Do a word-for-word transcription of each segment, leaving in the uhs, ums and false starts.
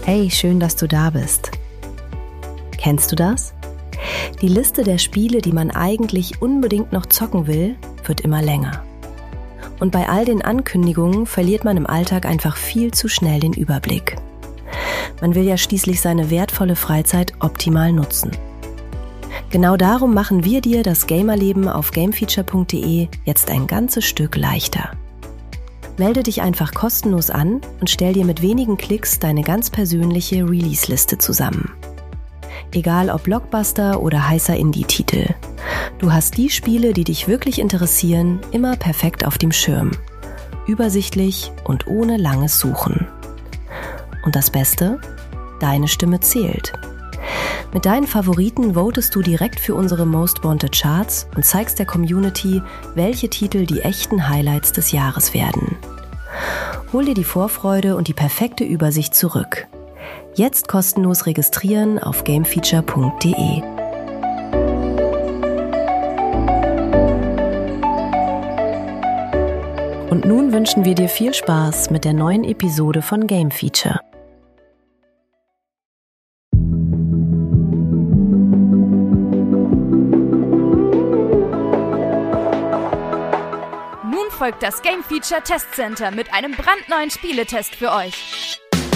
Hey, schön, dass du da bist. Kennst du das? Die Liste der Spiele, die man eigentlich unbedingt noch zocken will, wird immer länger. Und bei all den Ankündigungen verliert man im Alltag einfach viel zu schnell den Überblick. Man will ja schließlich seine wertvolle Freizeit optimal nutzen. Genau darum machen wir dir das Gamerleben auf gamefeature punkt de jetzt ein ganzes Stück leichter. Melde dich einfach kostenlos an und stell dir mit wenigen Klicks deine ganz persönliche Release-Liste zusammen. Egal ob Blockbuster oder heißer Indie-Titel. Du hast die Spiele, die dich wirklich interessieren, immer perfekt auf dem Schirm. Übersichtlich und ohne langes Suchen. Und das Beste? Deine Stimme zählt. Mit deinen Favoriten votest du direkt für unsere Most Wanted Charts und zeigst der Community, welche Titel die echten Highlights des Jahres werden. Hol dir die Vorfreude und die perfekte Übersicht zurück. Jetzt kostenlos registrieren auf gamefeature punkt de. Und nun wünschen wir dir viel Spaß mit der neuen Episode von Game Feature. Nun folgt das Game Feature Test Center mit einem brandneuen Spieletest für euch.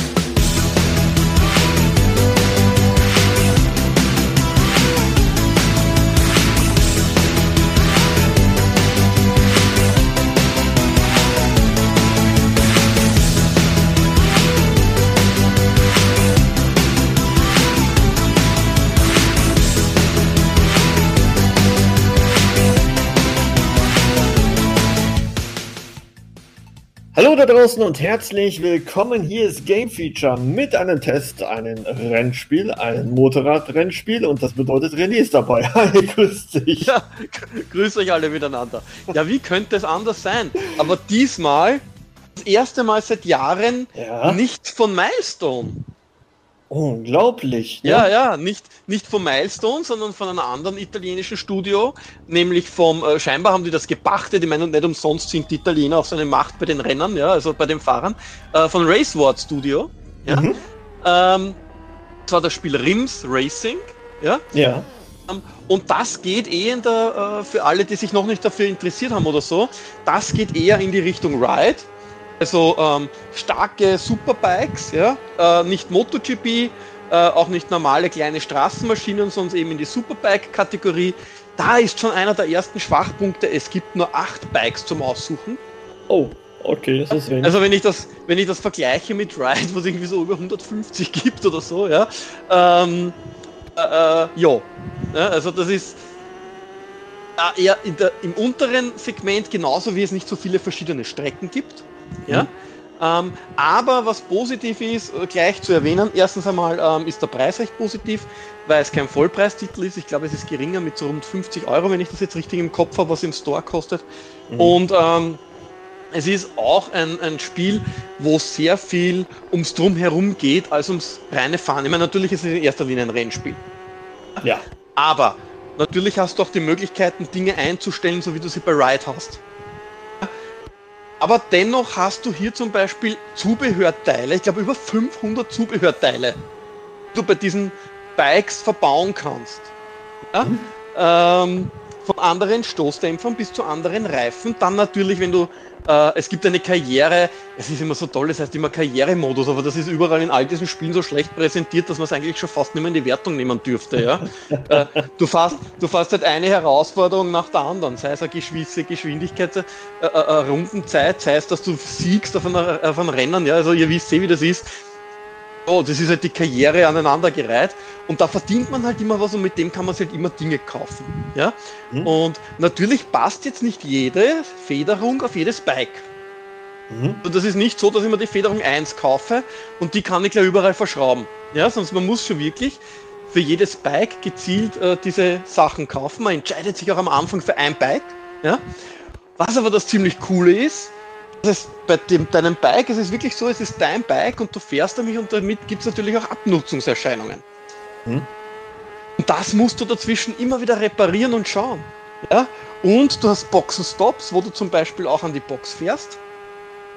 Hallo da draußen und herzlich willkommen. Hier ist Game Feature mit einem Test, einem Rennspiel, einem Motorradrennspiel und das bedeutet René ist dabei. Hi, grüß dich. Ja, grüß euch alle miteinander. Ja, wie könnte es anders sein? Aber diesmal, das erste Mal seit Jahren, ja. Nicht von Milestone. Unglaublich. Ne? Ja, ja, nicht, nicht von Milestone, sondern von einem anderen italienischen Studio, nämlich vom, äh, scheinbar haben die das gepachtet, ich meine, nicht umsonst sind die Italiener auch so eine Macht bei den Rennern, ja, also bei den Fahrern, äh, von Raceward Studio, ja. Mhm. Ähm, das war das Spiel Rims Racing, ja. Ja. Ähm, und das geht eh in der, äh, für alle, die sich noch nicht dafür interessiert haben oder so, das geht eher in die Richtung Ride. Also ähm, starke Superbikes, ja, äh, nicht MotoGP, äh, auch nicht normale kleine Straßenmaschinen, sondern eben in die Superbike-Kategorie. Da ist schon einer der ersten Schwachpunkte, es gibt nur acht Bikes zum Aussuchen. Oh, okay, das ist wenig. Also wenn ich das, wenn ich das vergleiche mit Ride, wo es irgendwie so über hundertfünfzig gibt oder so, ja, ähm, äh, äh, ja, ja, also das ist äh, eher in der, im unteren Segment, genauso wie es nicht so viele verschiedene Strecken gibt. Ja? Mhm. Ähm, aber was positiv ist, gleich zu erwähnen, erstens einmal ähm, ist der Preis recht positiv, weil es kein Vollpreistitel ist. Ich glaube, es ist geringer mit so rund fünfzig Euro, wenn ich das jetzt richtig im Kopf habe, was im Store kostet. Mhm. Und ähm, es ist auch ein, ein Spiel, wo sehr viel ums Drumherum geht, als ums reine Fahren. Ich meine, natürlich ist es in erster Linie ein Rennspiel. Ja. Aber natürlich hast du auch die Möglichkeiten, Dinge einzustellen, so wie du sie bei Ride hast. Aber dennoch hast du hier zum Beispiel Zubehörteile, ich glaube über fünfhundert Zubehörteile, die du bei diesen Bikes verbauen kannst. Ja? Mhm. Ähm, von anderen Stoßdämpfern bis zu anderen Reifen. Dann natürlich, wenn du, äh, es gibt eine Karriere, es ist immer so toll, das heißt immer Karrieremodus, aber das ist überall in all diesen Spielen so schlecht präsentiert, dass man es eigentlich schon fast nicht mehr in die Wertung nehmen dürfte. Ja? äh, du fährst du fährst halt eine Herausforderung nach der anderen, sei es eine gewisse Geschwindigkeit, äh, äh, eine Rundenzeit, sei es, dass du siegst auf, einer, auf einem Rennen, ja? Also ihr wisst eh, wie das ist. Oh, das ist halt die Karriere aneinandergereiht und da verdient man halt immer was und mit dem kann man sich halt immer Dinge kaufen. Ja? Mhm. Und natürlich passt jetzt nicht jede Federung auf jedes Bike. Mhm. Und das ist nicht so, dass ich mir die Federung eins kaufe und die kann ich gleich überall verschrauben. Ja? Sonst man muss schon wirklich für jedes Bike gezielt äh, diese Sachen kaufen. Man entscheidet sich auch am Anfang für ein Bike. Ja? Was aber das ziemlich Coole ist, das ist bei dem, deinem Bike, es ist wirklich so, es ist dein Bike und du fährst damit und damit gibt es natürlich auch Abnutzungserscheinungen. Hm. Und das musst du dazwischen immer wieder reparieren und schauen. Ja? Und du hast Boxenstops, wo du zum Beispiel auch an die Box fährst.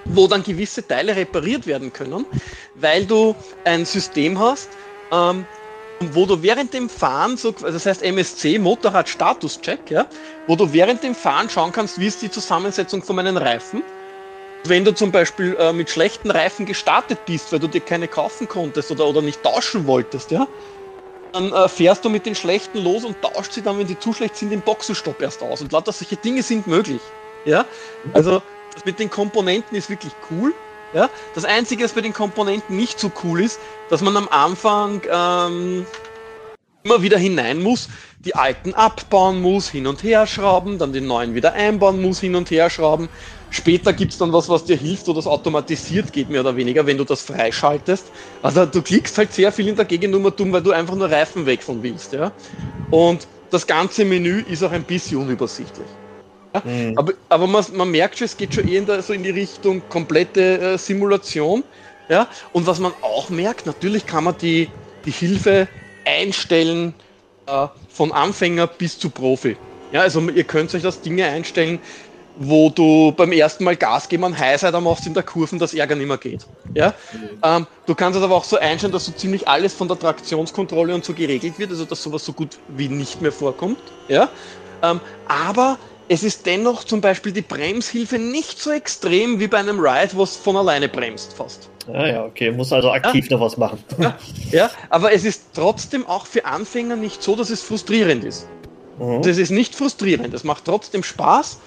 wo dann gewisse Teile repariert werden können, weil du ein System hast, ähm, wo du während dem Fahren, so, also das heißt M S C, Motorrad-Status-Check, ja, wo du während dem Fahren schauen kannst, wie ist die Zusammensetzung von meinen Reifen. Wenn du zum Beispiel äh, mit schlechten Reifen gestartet bist, weil du dir keine kaufen konntest oder, oder nicht tauschen wolltest, ja, dann äh, fährst du mit den schlechten los und tauscht sie dann, wenn die zu schlecht sind, im Boxenstopp erst aus. Und lauter solche Dinge sind möglich. Ja? Also das mit den Komponenten ist wirklich cool. Ja? Das Einzige, was bei den Komponenten nicht so cool ist, dass man am Anfang ähm, immer wieder hinein muss, die alten abbauen muss, hin und her schrauben, dann die neuen wieder einbauen muss, hin und her schrauben. Später gibt es dann was, was dir hilft, wo das automatisiert geht, mehr oder weniger, wenn du das freischaltest. Also du klickst halt sehr viel in der Gegennummer dumm, weil du einfach nur Reifen wechseln willst. Ja? Und das ganze Menü ist auch ein bisschen unübersichtlich. Ja? Mhm. Aber, aber man, man merkt schon, es geht schon eher in, der, so in die Richtung komplette äh, Simulation. Ja? Und was man auch merkt, natürlich kann man die, die Hilfe einstellen äh, von Anfänger bis zu Profi. Ja, also ihr könnt euch das Dinge einstellen, wo du beim ersten Mal Gas geben und Highsider machst in der Kurven, das Ärger nicht mehr geht. Ja? Mhm. Ähm, du kannst es aber auch so einstellen, dass so ziemlich alles von der Traktionskontrolle und so geregelt wird, also dass sowas so gut wie nicht mehr vorkommt. Ja? Ähm, aber es ist dennoch zum Beispiel die Bremshilfe nicht so extrem wie bei einem Ride, was von alleine bremst fast. Ah ja, okay, muss also aktiv ja. noch was machen. Ja, ja, aber es ist trotzdem auch für Anfänger nicht so, dass es frustrierend ist. Mhm. Das ist nicht frustrierend, es macht trotzdem Spaß.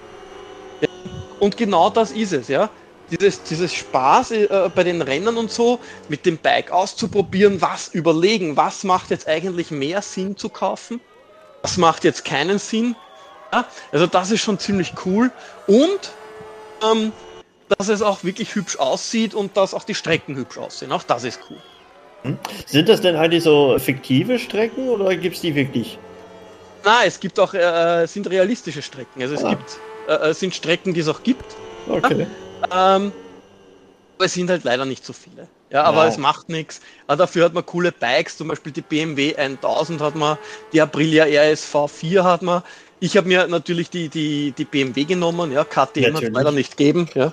Ja, und genau das ist es, ja. Dieses, dieses Spaß äh, bei den Rennen und so, mit dem Bike auszuprobieren, was überlegen, was macht jetzt eigentlich mehr Sinn zu kaufen, was macht jetzt keinen Sinn. Ja, also das ist schon ziemlich cool und ähm, dass es auch wirklich hübsch aussieht und dass auch die Strecken hübsch aussehen. Auch das ist cool. Sind das denn eigentlich so fiktive Strecken oder gibt es die wirklich? Nein, es gibt auch, äh, es sind realistische Strecken. Also es ah. gibt, äh, es sind Strecken, die es auch gibt. Okay. Ja? Ähm, aber es sind halt leider nicht so viele. Ja, aber wow. Es macht nichts. Dafür hat man coole Bikes, zum Beispiel die B M W tausend hat man, die Aprilia R S V vier hat man. Ich habe mir natürlich die, die, die B M W genommen, ja, K T M hat es leider nicht gegeben. Ja.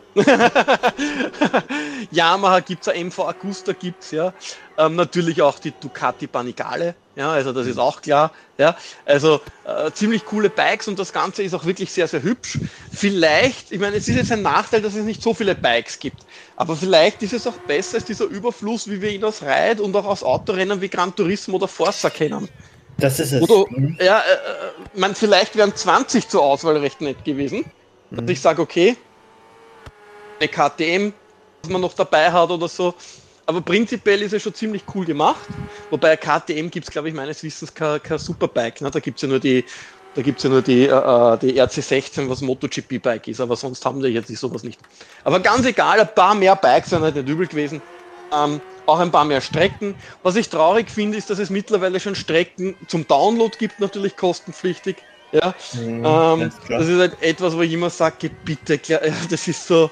Yamaha gibt es, M V Agusta gibt es, ja. Ähm, natürlich auch die Ducati Panigale, ja, also das ist auch klar. Ja. Also äh, ziemlich coole Bikes und das Ganze ist auch wirklich sehr, sehr hübsch. Vielleicht, ich meine, es ist jetzt ein Nachteil, dass es nicht so viele Bikes gibt, aber vielleicht ist es auch besser als dieser Überfluss, wie wir ihn aus Ride und auch aus Autorennen wie Gran Turismo oder Forza kennen. Das ist es. Oder, ja, äh, man, vielleicht wären zwanzig zur Auswahl recht nett gewesen. Mhm. Dass ich sage, okay, eine K T M, was man noch dabei hat oder so. Aber prinzipiell ist es schon ziemlich cool gemacht. Wobei K T M gibt es, glaube ich, meines Wissens kein, kein Superbike. Ne? Da gibt es ja nur die, da gibt's ja nur die, äh, die R C sechzehn, was MotoGP-Bike ist. Aber sonst haben die jetzt sowas nicht. Aber ganz egal, ein paar mehr Bikes wären halt nicht übel gewesen. Ähm, auch ein paar mehr Strecken. Was ich traurig finde, ist, dass es mittlerweile schon Strecken zum Download gibt, natürlich kostenpflichtig. Ja, mhm, ähm, das ist halt etwas, wo ich immer sage, bitte, das ist so,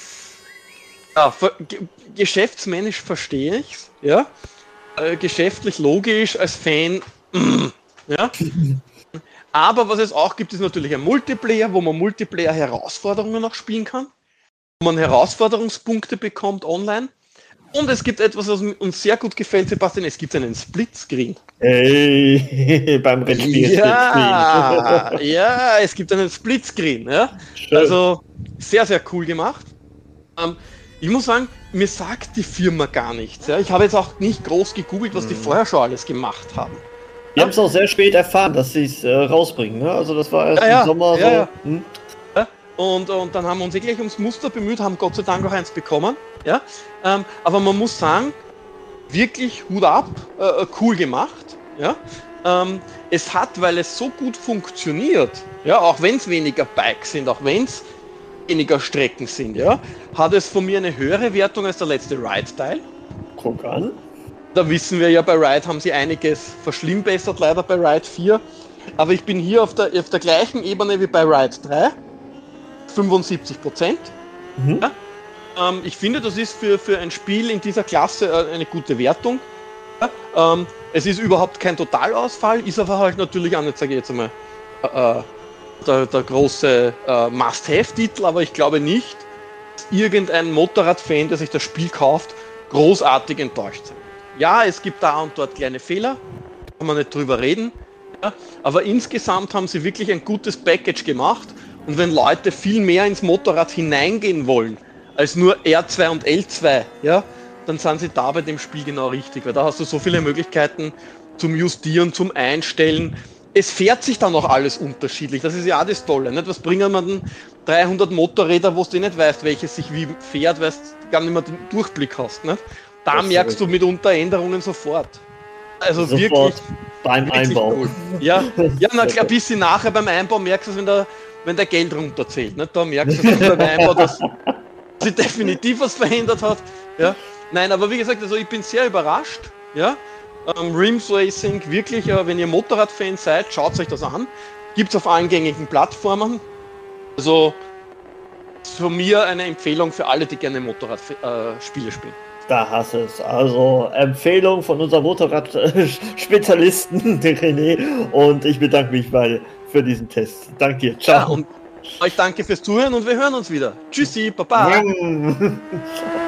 ja, geschäftsmännisch verstehe ich's, ja, äh, geschäftlich logisch, als Fan, mm, ja. Aber was es auch gibt, ist natürlich ein Multiplayer, wo man Multiplayer-Herausforderungen auch spielen kann, wo man Herausforderungspunkte bekommt online. Und es gibt etwas, was uns sehr gut gefällt, Sebastian, es gibt einen Splitscreen. Hey, beim Rennspiel. Ja, ja, es gibt einen Splitscreen. Ja? Also sehr, sehr cool gemacht. Ähm, ich muss sagen, mir sagt die Firma gar nichts. Ja? Ich habe jetzt auch nicht groß gegoogelt, was hm. die vorher schon alles gemacht haben. Wir ja? haben es auch sehr spät erfahren, dass sie es äh, rausbringen. Ne? Also das war erst ja, im ja, Sommer ja, so. Ja. Hm? Und, und dann haben wir uns eh gleich ums Muster bemüht, haben Gott sei Dank auch eins bekommen. Ja? Ähm, aber man muss sagen, wirklich Hut ab, äh, cool gemacht. Ja? Ähm, es hat, weil es so gut funktioniert, ja, auch wenn es weniger Bikes sind, auch wenn es weniger Strecken sind, ja, hat es von mir eine höhere Wertung als der letzte Ride-Teil. Guck an. Da wissen wir ja, bei Ride haben sie einiges verschlimmbessert, leider bei Ride vier. Aber ich bin hier auf der, auf der gleichen Ebene wie bei Ride drei. fünfundsiebzig Prozent. Mhm. Ja, ähm, ich finde, das ist für, für ein Spiel in dieser Klasse äh, eine gute Wertung. Ja, ähm, es ist überhaupt kein Totalausfall, ist aber halt natürlich auch nicht, sage ich jetzt einmal, äh, der, der große äh, Must-Have-Titel, aber ich glaube nicht, dass dass irgendein Motorrad-Fan, der sich das Spiel kauft, großartig enttäuscht sein. Ja, es gibt da und dort kleine Fehler, kann man nicht drüber reden, ja, aber insgesamt haben sie wirklich ein gutes Package gemacht und wenn Leute viel mehr ins Motorrad hineingehen wollen, als nur R zwei und L zwei, ja, dann sind sie da bei dem Spiel genau richtig, weil da hast du so viele Möglichkeiten zum Justieren, zum Einstellen. Es fährt sich dann auch alles unterschiedlich, das ist ja auch das Tolle, nicht? Was bringen wir denn dreihundert Motorräder, wo du nicht weißt, welches sich wie fährt, weil du gar nicht mehr den Durchblick hast, nicht? Da das merkst du mitunter Änderungen sofort. Also sofort wirklich beim wirklich Einbau. Cool. Ja, ja na, ein bisschen nachher beim Einbau merkst du es, wenn der, wenn der Geld runterzählt. Nicht? Da merkst du beim Einbau, dass sich definitiv was verändert hat. Ja. Nein, aber wie gesagt, also ich bin sehr überrascht. Ja. Ähm, Rims Racing, wirklich, äh, wenn ihr Motorradfan seid, schaut euch das an. Gibt es auf allen gängigen Plattformen. Also von mir eine Empfehlung für alle, die gerne Motorradspiele äh, spielen. Da hast du es. Also Empfehlung von unserem Motorrad-Spezialisten, den René. Und ich bedanke mich bei, für diesen Test. Danke dir. Ciao. Ja, und euch danke fürs Zuhören und wir hören uns wieder. Tschüssi, Baba. Ciao.